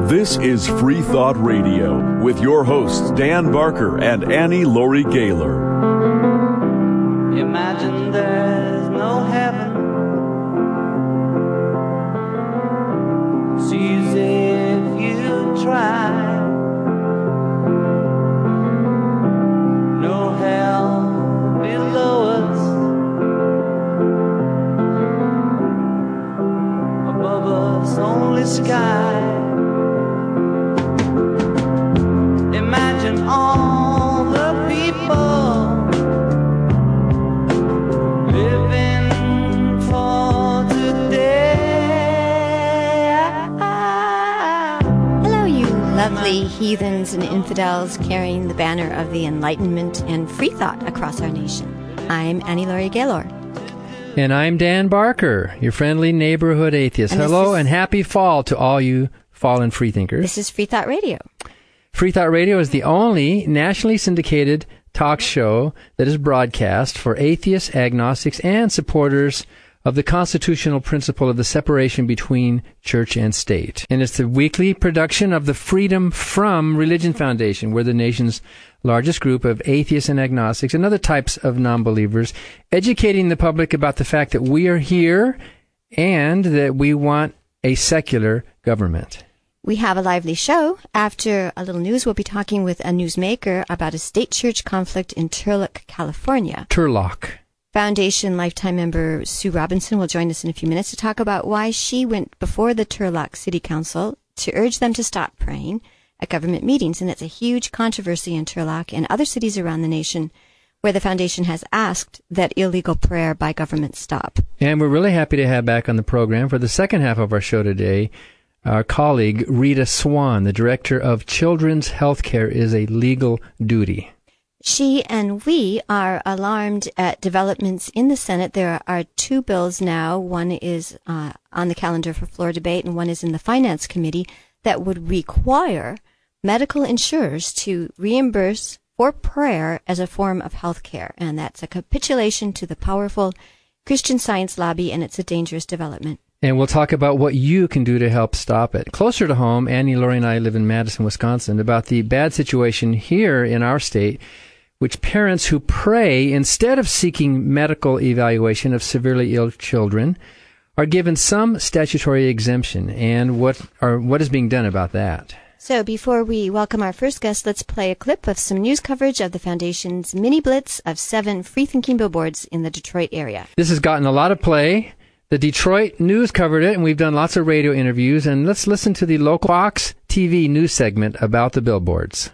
This is Free Thought Radio with your hosts Dan Barker and Annie Laurie Gaylor. Imagine there's no heaven. Sees if you try. No hell below us. Above us only sky. Imagine all the people living for today. Hello, you lovely heathens and infidels carrying the banner of the Enlightenment and free thought across our nation. I'm Annie Laurie Gaylor. And I'm Dan Barker, your friendly neighborhood atheist. Hello and happy fall to all you fallen freethinkers. This is Free Thought Radio. Free Thought Radio is the only nationally syndicated talk show that is broadcast for atheists, agnostics, and supporters of the constitutional principle of the separation between church and state. And it's the weekly production of the Freedom From Religion Foundation. We're the nation's largest group of atheists and agnostics and other types of non-believers, educating the public about the fact that we are here and that we want a secular government. We have a lively show. After a little news, we'll be talking with a newsmaker about a state-church conflict in Turlock, California. Turlock. Foundation lifetime member Sue Robinson will join us in a few minutes to talk about why she went before the Turlock City Council to urge them to stop praying at government meetings. And it's a huge controversy in Turlock and other cities around the nation where the foundation has asked that illegal prayer by government stop. And we're really happy to have back on the program for the second half of our show today our colleague Rita Swan, the director of Children's Healthcare is a Legal Duty. She and we are alarmed at developments in the Senate. There are two bills now. One is on the calendar for floor debate, and one is in the Finance Committee that would require medical insurers to reimburse for prayer as a form of health care. And that's a capitulation to the powerful Christian Science lobby, and it's a dangerous development. And we'll talk about what you can do to help stop it. Closer to home, Annie, Laurie, and I live in Madison, Wisconsin, about the bad situation here in our state, which parents who pray instead of seeking medical evaluation of severely ill children are given some statutory exemption. And what is being done about that? So before we welcome our first guest, let's play a clip of some news coverage of the Foundation's mini blitz of 7 free-thinking billboards in the Detroit area. This has gotten a lot of play. The Detroit News covered it, and we've done lots of radio interviews. And let's listen to the local Fox TV news segment about the billboards.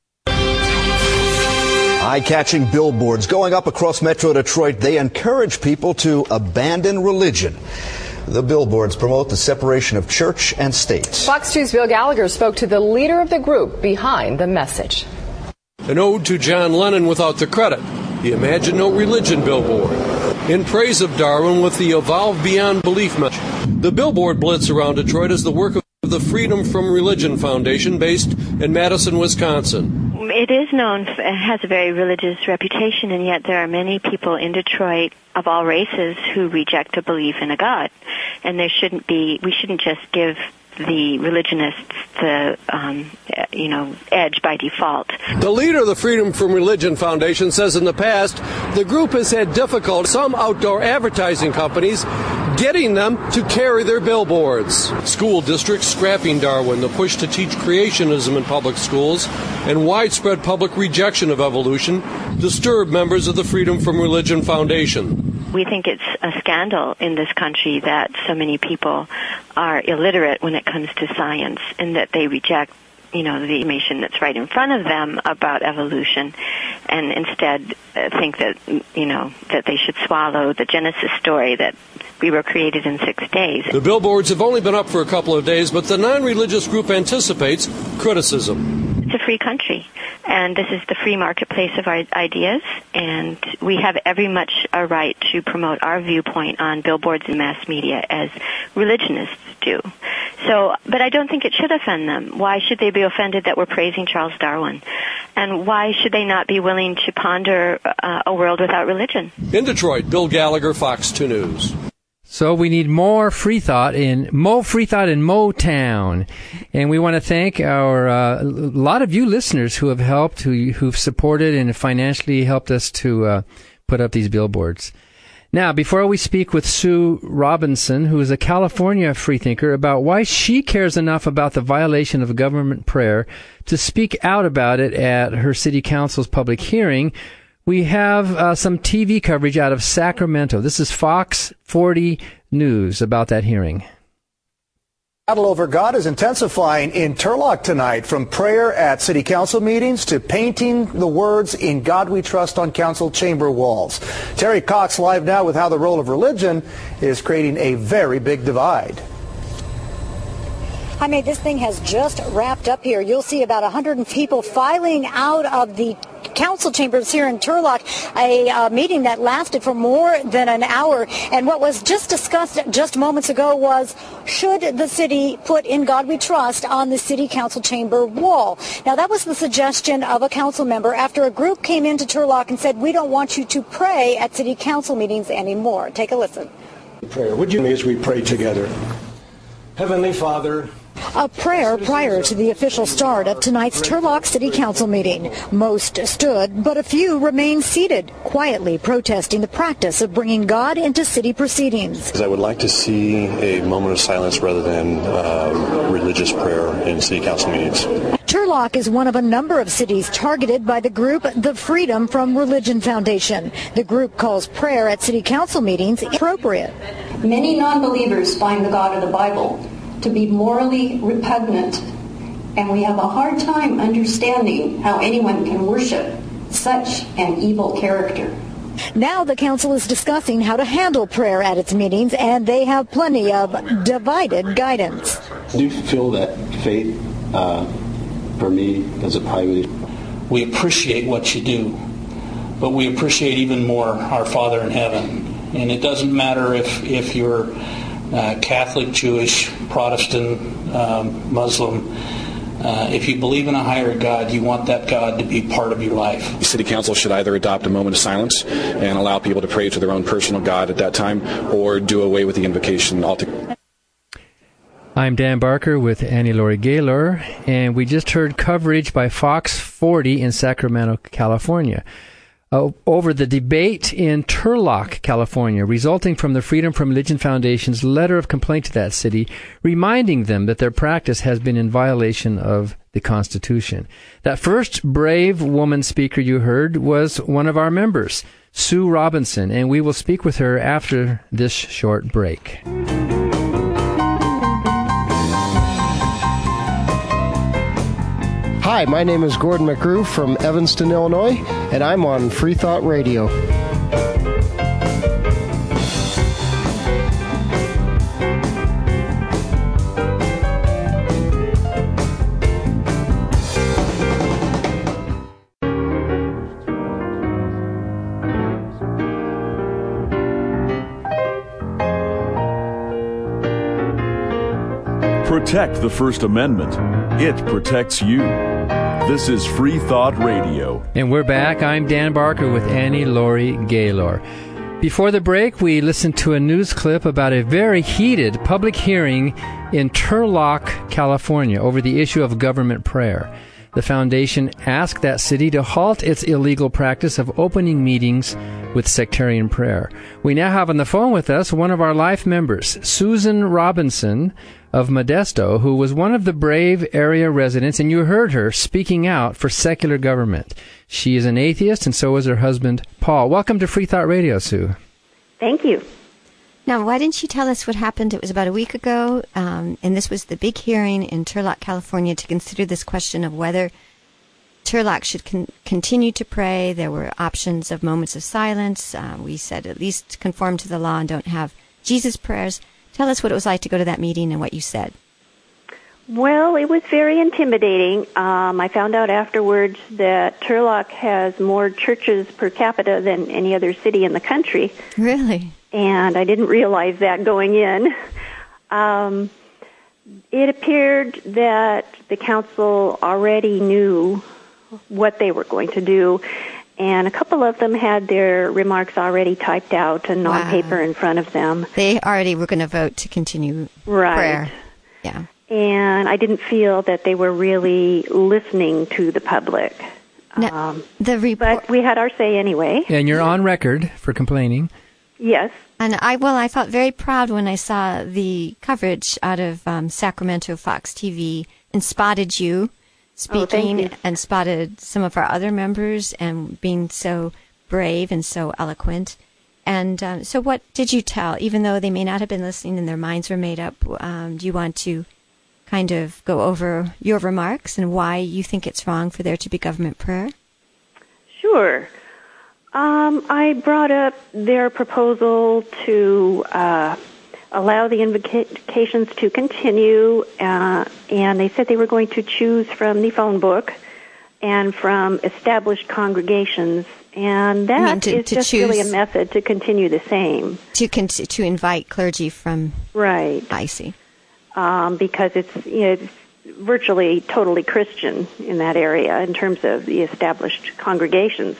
Eye-catching billboards going up across Metro Detroit. They encourage people to abandon religion. The billboards promote the separation of church and state. Fox 2's Bill Gallagher spoke to the leader of the group behind the message. An ode to John Lennon without the credit, the Imagine No Religion billboard. In praise of Darwin with the Evolve Beyond Belief message. The billboard blitz around Detroit is the work of the Freedom From Religion Foundation based in Madison, Wisconsin. It is known, it has a very religious reputation, and yet there are many people in Detroit of all races who reject a belief in a God. And we shouldn't just give the religionists the, edge by default. The leader of the Freedom From Religion Foundation says in the past, the group has had difficulty, some outdoor advertising companies, getting them to carry their billboards. School districts scrapping Darwin, the push to teach creationism in public schools, and widespread public rejection of evolution disturb members of the Freedom From Religion Foundation. We think it's a scandal in this country that so many people are illiterate when it comes to science and that they reject, the information that's right in front of them about evolution and instead think that, that they should swallow the Genesis story that we were created in 6 days. The billboards have only been up for a couple of days, but the non-religious group anticipates criticism. It's a free country, and this is the free marketplace of our ideas, and we have every much a right to promote our viewpoint on billboards and mass media as religionists do. So, but I don't think it should offend them. Why should they be offended that we're praising Charles Darwin? And why should they not be willing to ponder a world without religion? In Detroit, Bill Gallagher, Fox 2 News. So we need more free thought in Motown, and we want to thank our a lot of you listeners who have helped, who've supported and financially helped us to put up these billboards. Now, before we speak with Sue Robinson, who is a California freethinker, about why she cares enough about the violation of government prayer to speak out about it at her city council's public hearing, we have some TV coverage out of Sacramento. This is Fox 40 News about that hearing. Battle over God is intensifying in Turlock tonight, from prayer at city council meetings to painting the words "In God We Trust" on council chamber walls. Terry Cox live now with how the role of religion is creating a very big divide. I mean, this thing has just wrapped up here. You'll see about 100 people filing out of the council chambers here in Turlock, a meeting that lasted for more than an hour. And what was just discussed just moments ago was, should the city put "In God We Trust" on the city council chamber wall? Now, that was the suggestion of a council member after a group came into Turlock and said, we don't want you to pray at city council meetings anymore. Take a listen. Prayer. Would you, as we pray together? Heavenly Father. A prayer prior to the official start of tonight's Turlock City Council meeting. Most stood, but a few remained seated, quietly protesting the practice of bringing God into city proceedings. I would like to see a moment of silence rather than religious prayer in city council meetings. Turlock is one of a number of cities targeted by the group The Freedom from Religion Foundation. The group calls prayer at city council meetings inappropriate. Many non-believers find the God of the Bible to be morally repugnant, and we have a hard time understanding how anyone can worship such an evil character. Now the council is discussing how to handle prayer at its meetings, and they have plenty of divided guidance. I do feel that faith, for me, as a private, we appreciate what you do, but we appreciate even more our Father in heaven. And it doesn't matter if you're Catholic, Jewish, Protestant, Muslim. If you believe in a higher God, you want that God to be part of your life. The City Council should either adopt a moment of silence and allow people to pray to their own personal God at that time, or do away with the invocation altogether. I'm Dan Barker with Annie Laurie Gaylor, and we just heard coverage by Fox 40 in Sacramento, California, over the debate in Turlock, California, resulting from the Freedom from Religion Foundation's letter of complaint to that city, reminding them that their practice has been in violation of the Constitution. That first brave woman speaker you heard was one of our members, Sue Robinson, and we will speak with her after this short break. Hi, my name is Gordon McGrew from Evanston, Illinois, and I'm on Free Thought Radio. Protect the First Amendment. It protects you. This is Free Thought Radio. And we're back. I'm Dan Barker with Annie Laurie Gaylor. Before the break, we listened to a news clip about a very heated public hearing in Turlock, California, over the issue of government prayer. The foundation asked that city to halt its illegal practice of opening meetings with sectarian prayer. We now have on the phone with us one of our life members, Susan Robinson of Modesto, who was one of the brave area residents, and you heard her speaking out for secular government. She is an atheist, and so is her husband, Paul. Welcome to Free Thought Radio, Sue. Thank you. Now, why didn't you tell us what happened? It was about a week ago, and this was the big hearing in Turlock, California, to consider this question of whether Turlock should continue to pray. There were options of moments of silence. We said at least conform to the law and don't have Jesus prayers. Tell us what it was like to go to that meeting and what you said. Well, it was very intimidating. I found out afterwards that Turlock has more churches per capita than any other city in the country. Really? And I didn't realize that going in. It appeared that the council already knew what they were going to do, And a couple of them had their remarks already typed out and on paper in front of them. They already were going to vote to continue prayer. Yeah. And I didn't feel that they were really listening to the public. Now, but we had our say anyway. And you're on record for complaining. Yes. And I felt very proud when I saw the coverage out of Sacramento Fox TV and spotted you speaking and spotted some of our other members and being so brave and so eloquent. And so what did you tell? Even though they may not have been listening and their minds were made up, do you want to kind of go over your remarks and why you think it's wrong for there to be government prayer? Sure. I brought up their proposal to allow the invocations to continue, and they said they were going to choose from the phone book and from established congregations, and that is just really a method to continue the same. To invite clergy from... Right. I see. Because it's virtually totally Christian in that area in terms of the established congregations.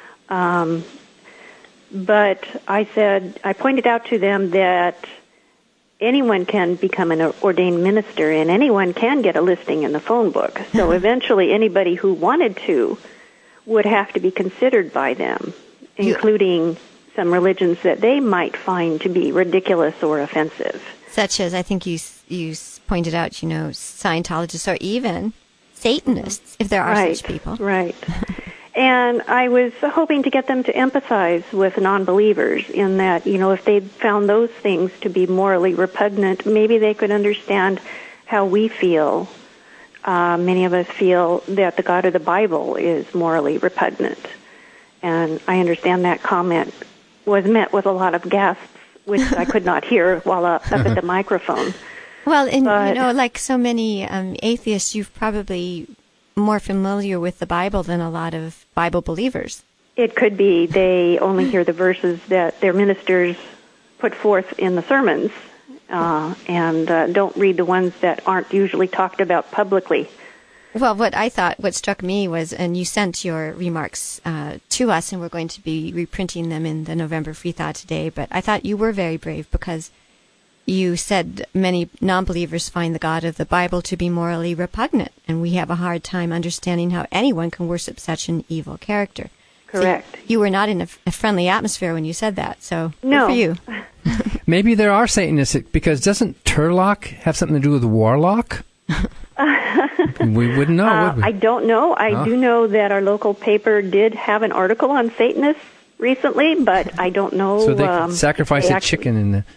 But I pointed out to them that anyone can become an ordained minister and anyone can get a listing in the phone book. So eventually anybody who wanted to would have to be considered by them, including some religions that they might find to be ridiculous or offensive. Such as, I think you pointed out, Scientologists or even Satanists, if there are such people. Right. And I was hoping to get them to empathize with non-believers in that, if they found those things to be morally repugnant, maybe they could understand how we feel. Many of us feel that the God of the Bible is morally repugnant. And I understand that comment was met with a lot of gasps, which I could not hear while up at the microphone. Well, and like so many atheists, you've probably more familiar with the Bible than a lot of Bible believers. It could be they only hear the verses that their ministers put forth in the sermons and don't read the ones that aren't usually talked about publicly. Well, what struck me was, and you sent your remarks to us, and we're going to be reprinting them in the November Free Thought today, but I thought you were very brave because you said many non-believers find the God of the Bible to be morally repugnant, and we have a hard time understanding how anyone can worship such an evil character. Correct. So you were not in a friendly atmosphere when you said that, so no. Good for you. Maybe there are Satanists, because doesn't Turlock have something to do with Warlock? We wouldn't know, would we? I don't know. I do know that our local paper did have an article on Satanists recently, but I don't know. So they could sacrifice a chicken in the...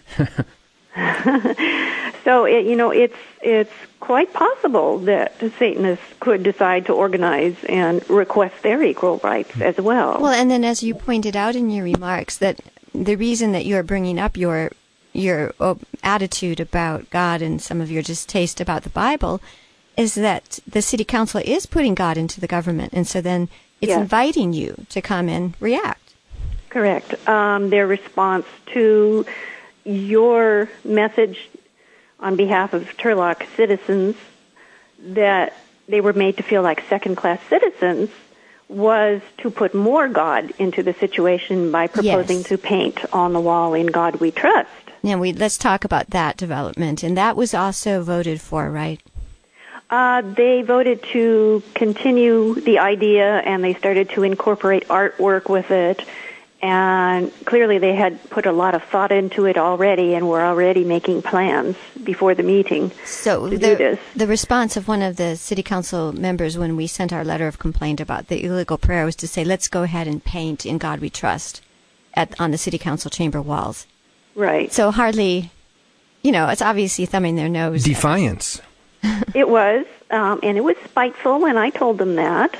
So it's quite possible that the Satanists could decide to organize and request their equal rights as well. Well, and then as you pointed out in your remarks, that the reason that you're bringing up your attitude about God and some of your distaste about the Bible is that the city council is putting God into the government, and so then it's inviting you to come and react. Correct. Their response to your message on behalf of Turlock citizens that they were made to feel like second-class citizens was to put more God into the situation by proposing to paint on the wall, "In God We Trust." Now, let's talk about that development. And that was also voted for, right? They voted to continue the idea, and they started to incorporate artwork with it. And clearly they had put a lot of thought into it already and were already making plans before the meeting to do this. The response of one of the city council members when we sent our letter of complaint about the illegal prayer was to say, let's go ahead and paint "In God We Trust" on the city council chamber walls. Right. So hardly, it's obviously thumbing their nose. Defiance. It was, and it was spiteful, and I told them that.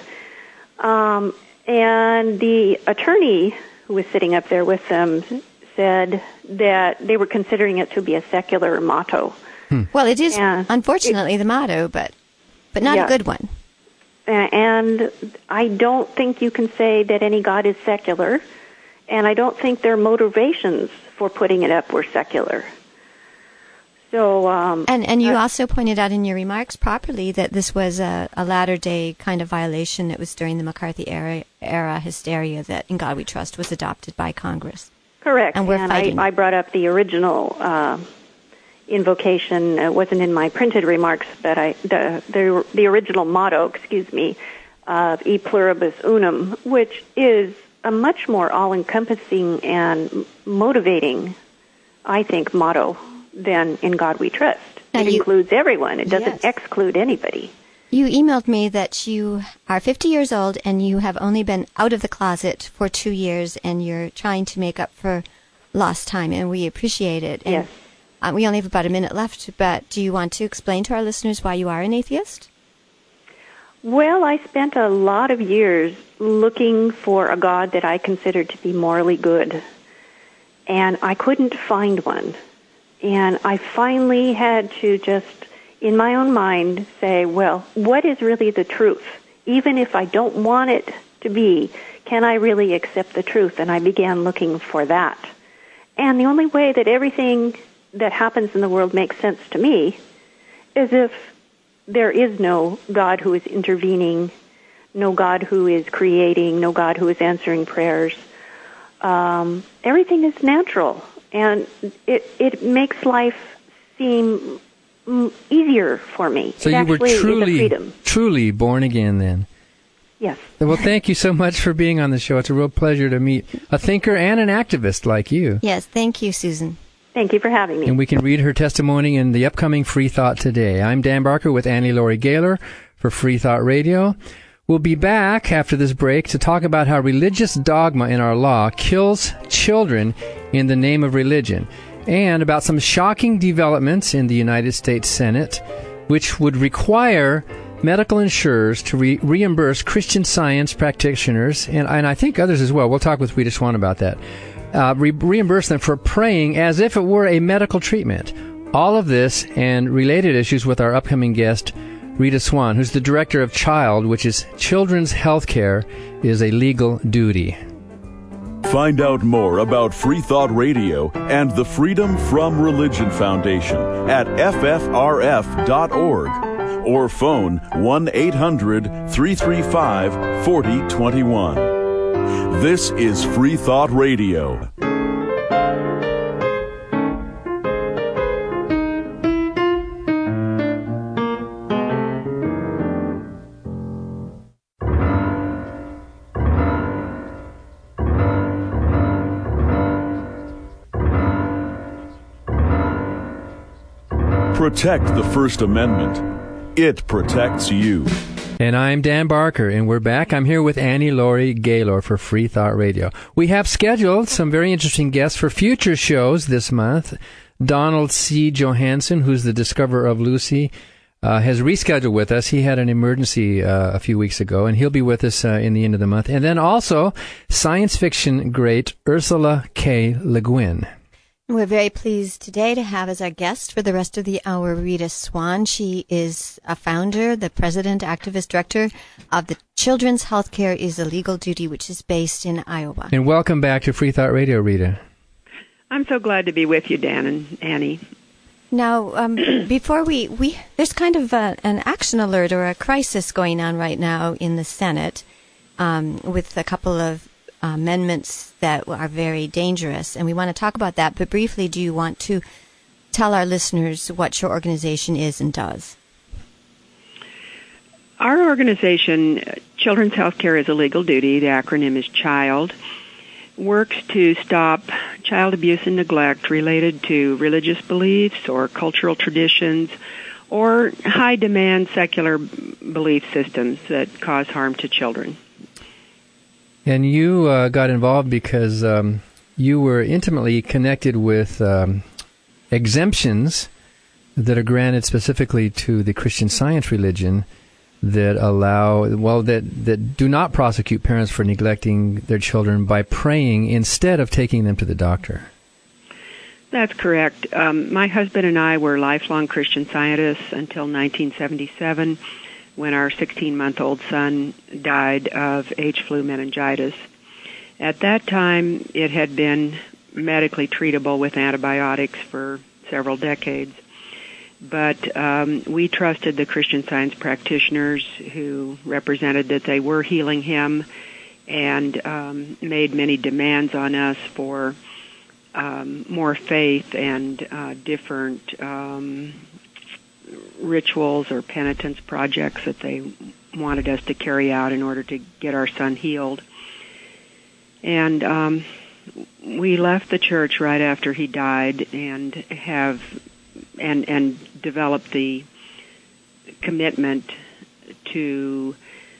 And the attorney who was sitting up there with them said that they were considering it to be a secular motto. Well, it is, unfortunately, the motto, but not a good one. And I don't think you can say that any God is secular, and I don't think their motivations for putting it up were secular. So, and you also pointed out in your remarks properly that this was a latter-day kind of violation that was during the McCarthy era hysteria that In God We Trust was adopted by Congress. Correct. And we're fighting. I brought up the original invocation. It wasn't in my printed remarks, but the original motto, of E Pluribus Unum, which is a much more all-encompassing and motivating, I think, motto than In God We Trust. It includes everyone. It doesn't exclude anybody. You emailed me that you are 50 years old and you have only been out of the closet for 2 years and you're trying to make up for lost time, and we appreciate it. And, yes. We only have about a minute left, but do you want to explain to our listeners why you are an atheist? Well, I spent a lot of years looking for a God that I considered to be morally good, and I couldn't find one. And I finally had to just, in my own mind, say, well, what is really the truth? Even if I don't want it to be, can I really accept the truth? And I began looking for that. And the only way that everything that happens in the world makes sense to me is if there is no God who is intervening, no God who is creating, no God who is answering prayers. Everything is natural. And it makes life seem easier for me. So it you were truly born again then? Yes. Well, thank you so much for being on the show. It's a real pleasure to meet a thinker and an activist like you. Yes, thank you, Susan. Thank you for having me. And we can read her testimony in the upcoming Free Thought today. I'm Dan Barker with Annie Laurie Gaylor for Free Thought Radio. We'll be back after this break to talk about how religious dogma in our law kills children in the name of religion, and about some shocking developments in the United States Senate, which would require medical insurers to reimburse Christian Science practitioners, and I think others as well. We'll talk with Rita Swan about that. Reimburse them for praying as if it were a medical treatment. All of this and related issues with our upcoming guest, Rita Swan, who's the director of CHILD, which is Children's Healthcare is a Legal Duty. Find out more about Free Thought Radio and the Freedom From Religion Foundation at ffrf.org or phone 1-800-335-4021. This is Free Thought Radio. Protect the First Amendment. It protects you. And I'm Dan Barker, and we're back. I'm here with Annie Laurie Gaylor for Free Thought Radio. We have scheduled some very interesting guests for future shows this month. Donald C. Johansson, who's the discoverer of Lucy, has rescheduled with us. He had an emergency a few weeks ago, and he'll be with us in the end of the month. And then also science fiction great Ursula K. Le Guin. We're very pleased today to have as our guest for the rest of the hour Rita Swan. She is a founder, the president, activist, director of the Children's Healthcare is a Legal Duty, which is based in Iowa. And welcome back to Free Thought Radio, Rita. I'm so glad to be with you, Dan and Annie. Now, before we there's kind of an action alert or a crisis going on right now in the Senate with a couple of amendments that are very dangerous, and we want to talk about that. But briefly, do you want to tell our listeners what your organization is and does? Our organization, Children's Healthcare is a Legal Duty, the acronym is CHILD, works to stop child abuse and neglect related to religious beliefs or cultural traditions or high-demand secular belief systems that cause harm to children. And you got involved because you were intimately connected with exemptions that are granted specifically to the Christian Science religion that allow, that do not prosecute parents for neglecting their children by praying instead of taking them to the doctor. That's correct. My husband and I were lifelong Christian Scientists until 1977. When our 16-month-old son died of H-flu meningitis. At that time, it had been medically treatable with antibiotics for several decades. But we trusted the Christian Science practitioners who represented that they were healing him, and made many demands on us for more faith and different rituals or penitence projects that they wanted us to carry out in order to get our son healed. And we left the church right after he died and developed the commitment to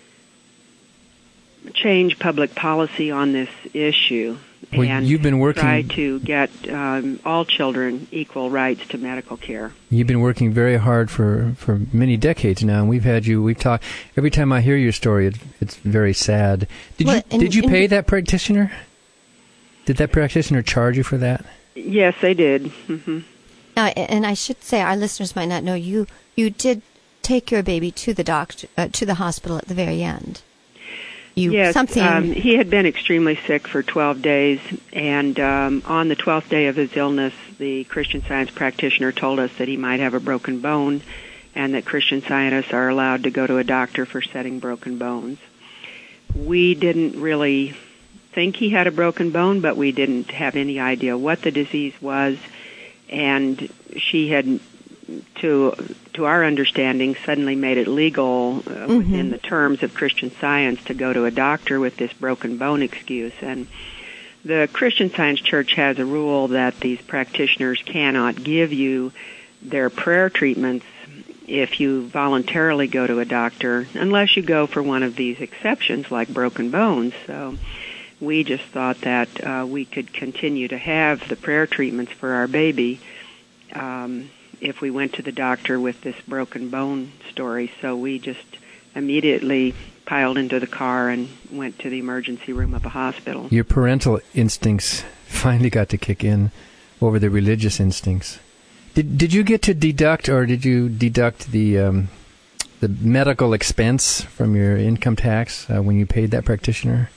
change public policy on this issue. Well, and you've been working, try to get all children equal rights to medical care. You've been working very hard for many decades now, and we've talked. Every time I hear your story, it's very sad. Did you pay that practitioner? Did that practitioner charge you for that? Yes, they did. Mm-hmm. And I should say, our listeners might not know, you did take your baby to the doctor, to the hospital at the very end. Yes, he had been extremely sick for 12 days, and on the 12th day of his illness, the Christian Science practitioner told us that he might have a broken bone, and that Christian Scientists are allowed to go to a doctor for setting broken bones. We didn't really think he had a broken bone, but we didn't have any idea what the disease was, and she had, to our understanding, suddenly made it legal within the terms of Christian Science to go to a doctor with this broken bone excuse. And the Christian Science Church has a rule that these practitioners cannot give you their prayer treatments if you voluntarily go to a doctor, unless you go for one of these exceptions like broken bones. So we just thought that we could continue to have the prayer treatments for our baby if we went to the doctor with this broken bone story. So we just immediately piled into the car and went to the emergency room of the hospital. Your parental instincts finally got to kick in over the religious instincts. Did you get to deduct, or did you deduct the medical expense from your income tax when you paid that practitioner?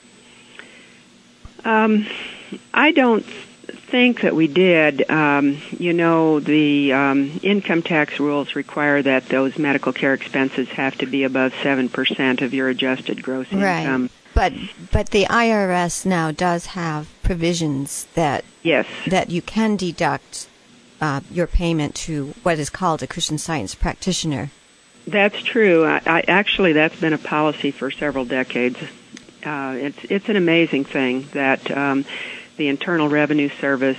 I don't think that we did. The income tax rules require that those medical care expenses have to be above 7% of your adjusted gross income. But the IRS now does have provisions that you can deduct your payment to what is called a Christian Science practitioner. That's true. I actually, that's been a policy for several decades. It's an amazing thing that the Internal Revenue Service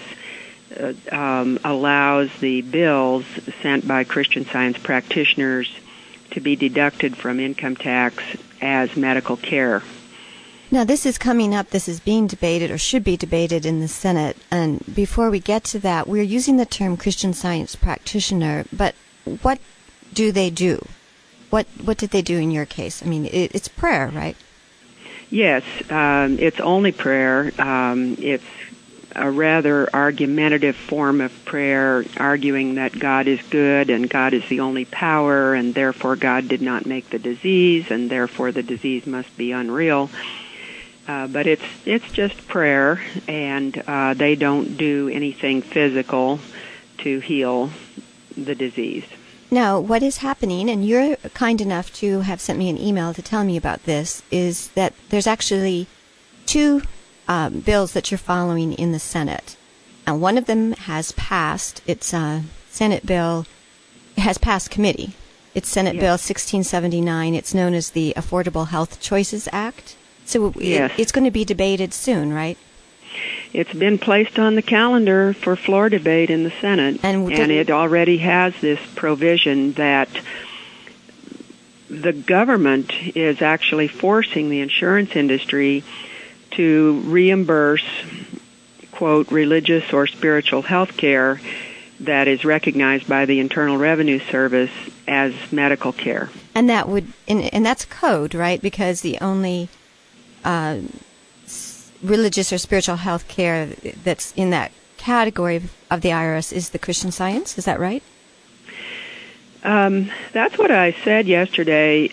allows the bills sent by Christian Science practitioners to be deducted from income tax as medical care. Now, this is coming up. This is being debated, or should be debated, in the Senate. And before we get to that, we're using the term Christian Science practitioner, but what do they do? What did they do in your case? I mean, it's prayer, right? Yes, it's only prayer. It's a rather argumentative form of prayer, arguing that God is good and God is the only power, and therefore God did not make the disease, and therefore the disease must be unreal. But it's just prayer, and they don't do anything physical to heal the disease. Now, what is happening, and you're kind enough to have sent me an email to tell me about this, is that there's actually two bills that you're following in the Senate. And one of them has passed. It's a Senate bill. It has passed committee. It's Senate Bill 1679. It's known as the Affordable Health Choices Act. So it's going to be debated soon, right? It's been placed on the calendar for floor debate in the Senate, and it already has this provision that the government is actually forcing the insurance industry to reimburse, quote, religious or spiritual health care that is recognized by the Internal Revenue Service as medical care. And that would, and that's code, right? Because the only religious or spiritual health care that's in that category of the IRS is the Christian Science. Is that right? That's what I said yesterday.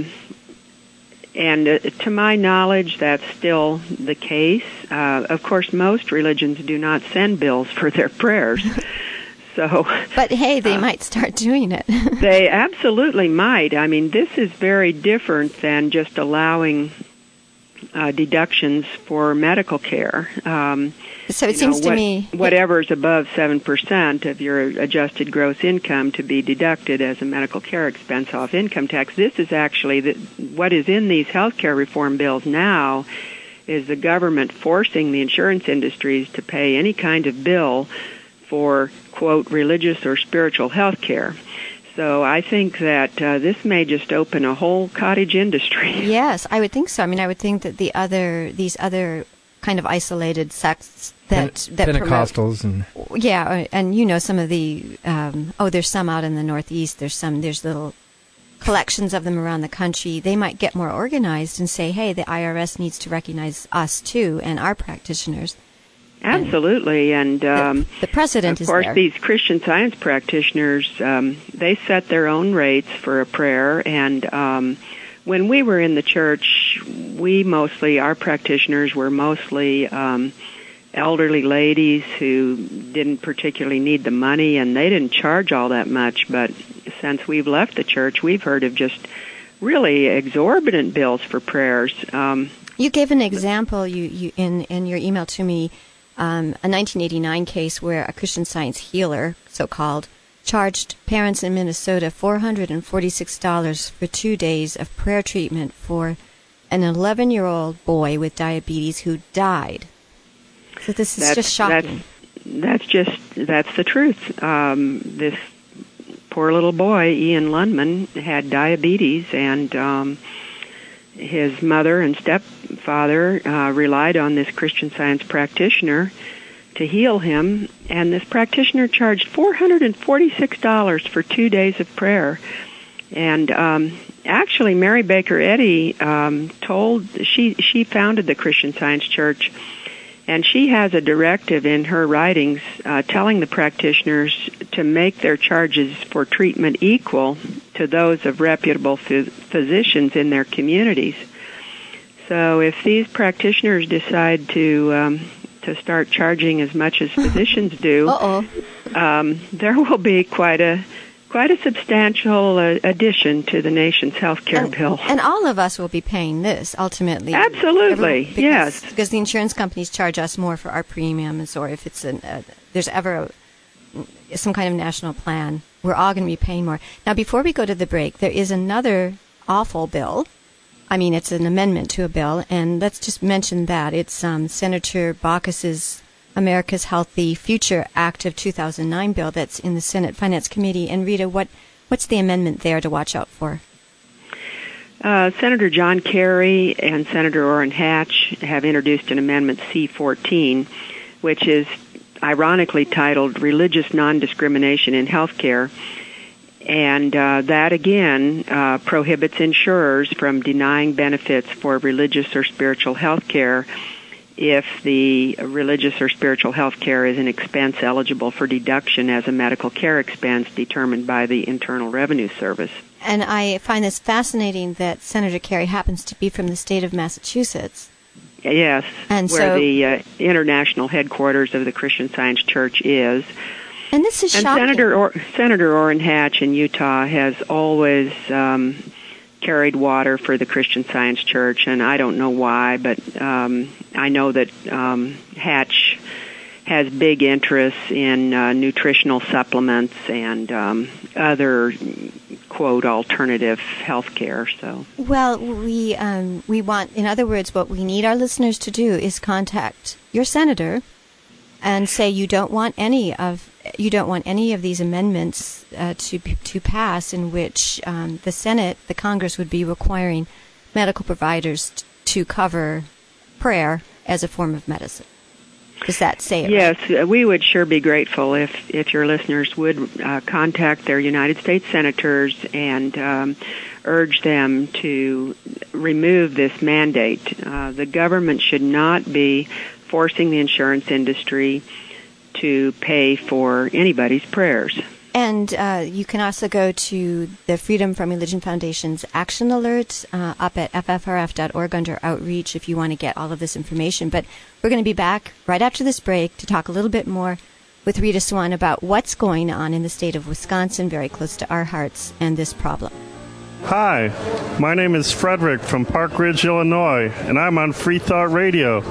And to my knowledge, that's still the case. Of course, most religions do not send bills for their prayers. So, but hey, they might start doing it. They absolutely might. I mean, this is very different than just allowing deductions for medical care. So it seems to me whatever's above 7% of your adjusted gross income to be deducted as a medical care expense off income tax. This is actually what is in these health care reform bills now is the government forcing the insurance industries to pay any kind of bill for, quote, religious or spiritual health care. So I think that this may just open a whole cottage industry. Yes, I would think so. I mean, I would think that these other kind of isolated sects that Pentecostals promote, and some of the there's some out in the Northeast. There's little collections of them around the country. They might get more organized and say, hey, the IRS needs to recognize us too and our practitioners. Absolutely, and the precedent is there. Of course, these Christian Science practitioners, they set their own rates for a prayer, and when we were in the church, our practitioners were mostly elderly ladies who didn't particularly need the money, and they didn't charge all that much, but since we've left the church, we've heard of just really exorbitant bills for prayers. You gave an example you in your email to me, a 1989 case where a Christian Science healer, so-called, charged parents in Minnesota $446 for 2 days of prayer treatment for an 11-year-old boy with diabetes who died. So this is just shocking. That's the truth. This poor little boy, Ian Lundman, had diabetes, and his mother and stepfather relied on this Christian Science practitioner to heal him, and this practitioner charged $446 for 2 days of prayer. And actually, Mary Baker Eddy she founded the Christian Science Church, and she has a directive in her writings telling the practitioners to make their charges for treatment equal to those of reputable physicians in their communities. So if these practitioners decide to start charging as much as physicians do, there will be quite a substantial addition to the nation's health care bill. And all of us will be paying this, ultimately. Absolutely, yes. Because the insurance companies charge us more for our premiums, or if it's there's ever some kind of national plan, we're all going to be paying more. Now, before we go to the break, there is another awful bill. I mean, it's an amendment to a bill, and let's just mention that. It's Senator Baucus's America's Healthy Future Act of 2009 bill that's in the Senate Finance Committee. And Rita, what's the amendment there to watch out for? Senator John Kerry and Senator Orrin Hatch have introduced an amendment C-14, which is ironically titled Religious Non-Discrimination in Healthcare. And that, again, prohibits insurers from denying benefits for religious or spiritual health care if the religious or spiritual health care is an expense eligible for deduction as a medical care expense determined by the Internal Revenue Service. And I find this fascinating that Senator Kerry happens to be from the state of Massachusetts. Yes, and where the international headquarters of the Christian Science Church is. And this is shocking. Senator Orrin Hatch in Utah has always carried water for the Christian Science Church, and I don't know why, but I know that Hatch has big interests in nutritional supplements and other, quote, alternative health care. So, well, we want, in other words, what we need our listeners to do is contact your senator and say you don't want any of these amendments to pass, in which the Senate, the Congress, would be requiring medical providers to cover prayer as a form of medicine. Does that say it? Yes, right? We would sure be grateful if your listeners would contact their United States senators and urge them to remove this mandate. The government should not be forcing the insurance industry to pay for anybody's prayers. And you can also go to the Freedom from Religion Foundation's Action Alert up at ffrf.org under Outreach if you want to get all of this information. But we're going to be back right after this break to talk a little bit more with Rita Swan about what's going on in the state of Wisconsin, very close to our hearts, and this problem. Hi, my name is Frederick from Park Ridge, Illinois, and I'm on Free Thought Radio.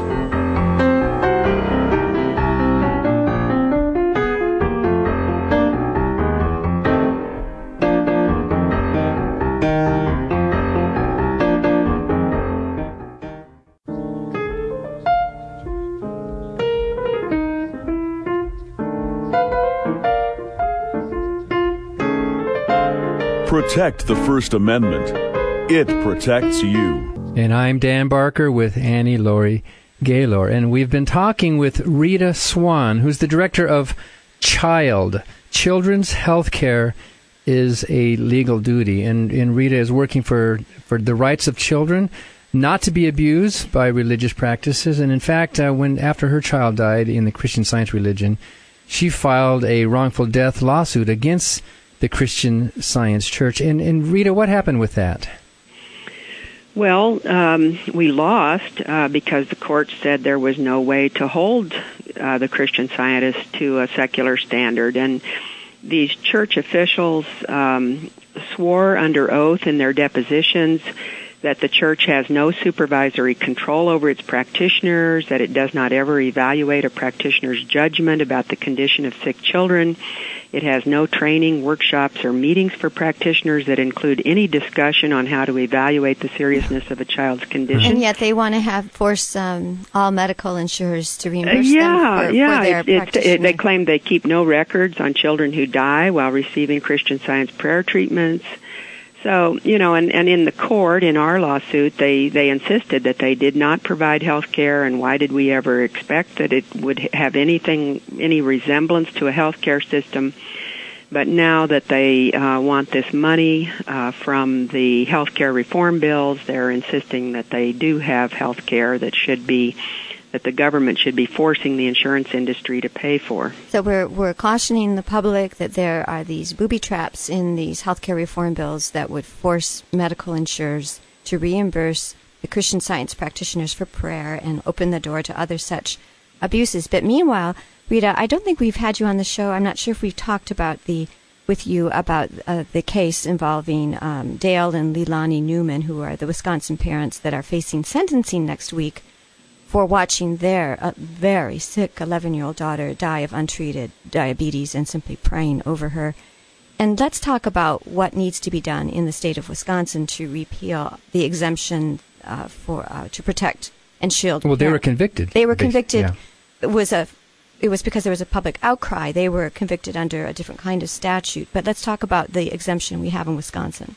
Protect the First Amendment. It protects you. And I'm Dan Barker with Annie Laurie Gaylor. And we've been talking with Rita Swan, who's the director of CHILD. Children's Health Care is a legal duty. And Rita is working for the rights of children not to be abused by religious practices. And in fact, after her child died in the Christian Science religion, she filed a wrongful death lawsuit against the Christian Science Church. And Rita, what happened with that? Well, we lost because the court said there was no way to hold the Christian Scientists to a secular standard. And these church officials swore under oath in their depositions that the church has no supervisory control over its practitioners, that it does not ever evaluate a practitioner's judgment about the condition of sick children. It has no training, workshops, or meetings for practitioners that include any discussion on how to evaluate the seriousness of a child's condition. And yet they want to force all medical insurers to reimburse them for their practitioner. They claim they keep no records on children who die while receiving Christian Science prayer treatments. So, and in the court, in our lawsuit, they insisted that they did not provide health care, and why did we ever expect that it would have any resemblance to a health care system? But now that they want this money from the health care reform bills, they're insisting that they do have health care that the government should be forcing the insurance industry to pay for. So we're cautioning the public that there are these booby traps in these healthcare reform bills that would force medical insurers to reimburse the Christian Science practitioners for prayer and open the door to other such abuses. But meanwhile, Rita, I don't think we've had you on the show. I'm not sure if we've talked with you about the case involving Dale and Leilani Newman, who are the Wisconsin parents that are facing sentencing next week for watching their very sick 11-year-old daughter die of untreated diabetes and simply praying over her. And let's talk about what needs to be done in the state of Wisconsin to repeal the exemption to protect and shield. Well, they were convicted. They were convicted. Yeah. It was because there was a public outcry. They were convicted under a different kind of statute. But let's talk about the exemption we have in Wisconsin.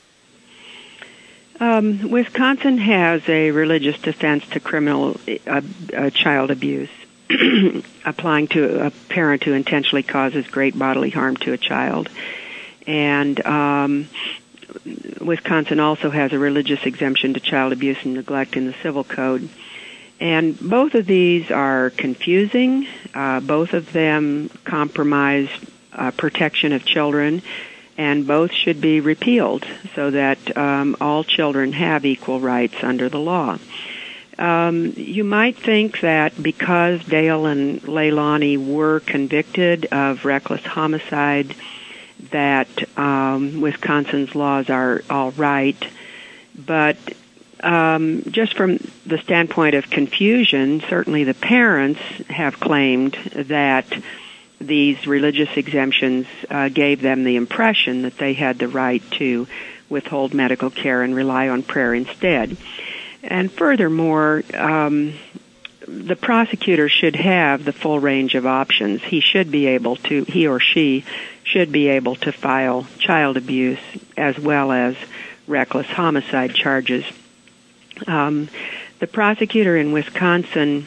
Wisconsin has a religious defense to criminal child abuse, applying to a parent who intentionally causes great bodily harm to a child. And Wisconsin also has a religious exemption to child abuse and neglect in the Civil Code. And both of these are confusing. Both of them compromise protection of children, and both should be repealed so that all children have equal rights under the law. You might think that because Dale and Leilani were convicted of reckless homicide, that Wisconsin's laws are all right, but just from the standpoint of confusion, certainly the parents have claimed that these religious exemptions gave them the impression that they had the right to withhold medical care and rely on prayer instead. And furthermore, the prosecutor should have the full range of options. He or she should be able to file child abuse as well as reckless homicide charges. The prosecutor in Wisconsin,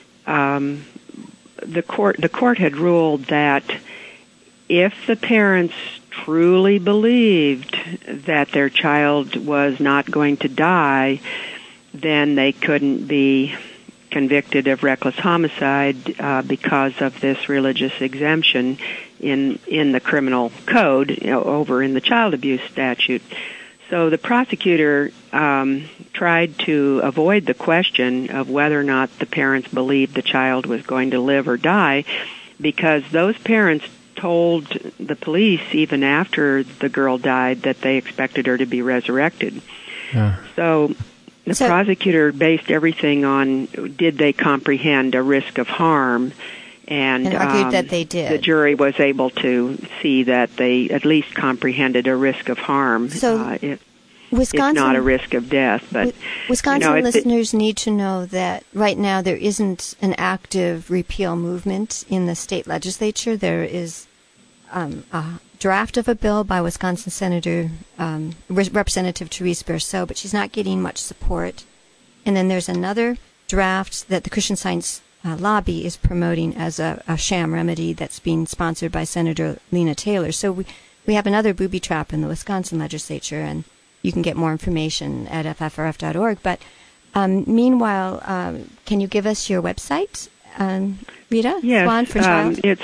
the court had ruled that if the parents truly believed that their child was not going to die, then they couldn't be convicted of reckless homicide because of this religious exemption in the criminal code, over in the child abuse statute. So the prosecutor tried to avoid the question of whether or not the parents believed the child was going to live or die because those parents told the police even after the girl died that they expected her to be resurrected. So the prosecutor based everything on did they comprehend a risk of harm, and argued that they did. The jury was able to see that they at least comprehended a risk of harm. So Wisconsin, it's not a risk of death, but Wisconsin listeners need to know that right now there isn't an active repeal movement in the state legislature. There is a draft of a bill by Wisconsin Senator Representative Therese Berceau, but she's not getting much support. And then there's another draft that the Christian Science Lobby is promoting as a sham remedy that's being sponsored by Senator Lena Taylor. So we have another booby trap in the Wisconsin legislature, and you can get more information at ffrf.org. But meanwhile, can you give us your website, Rita? Yes, Swan for Child? It's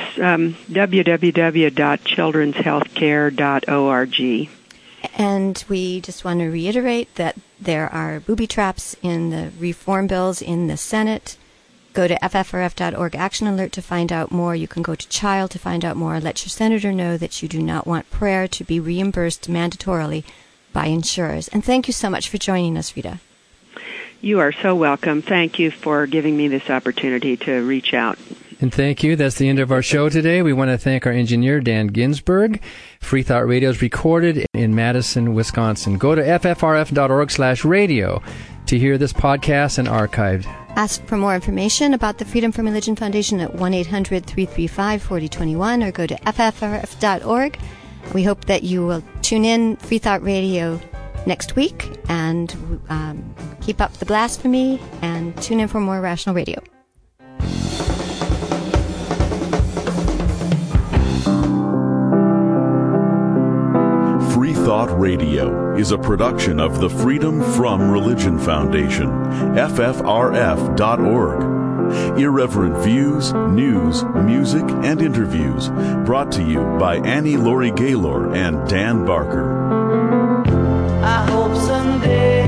www.childrenshealthcare.org. And we just want to reiterate that there are booby traps in the reform bills in the Senate. Go to ffrf.org Action Alert to find out more. You can go to Child to find out more. Let your senator know that you do not want prayer to be reimbursed mandatorily by insurers. And thank you so much for joining us, Rita. You are so welcome. Thank you for giving me this opportunity to reach out. And thank you. That's the end of our show today. We want to thank our engineer, Dan Ginsberg. Free Thought Radio is recorded in Madison, Wisconsin. Go to ffrf.org/radio to hear this podcast and archived. Ask for more information about the Freedom from Religion Foundation at 1-800-335-4021 or go to ffrf.org. We hope that you will tune in Free Thought Radio next week and keep up the blasphemy and tune in for more Rational Radio. Free Thought Radio is a production of the Freedom from Religion Foundation, ffrf.org. Irreverent views, news, music, and interviews brought to you by Annie Laurie Gaylor and Dan Barker. I hope someday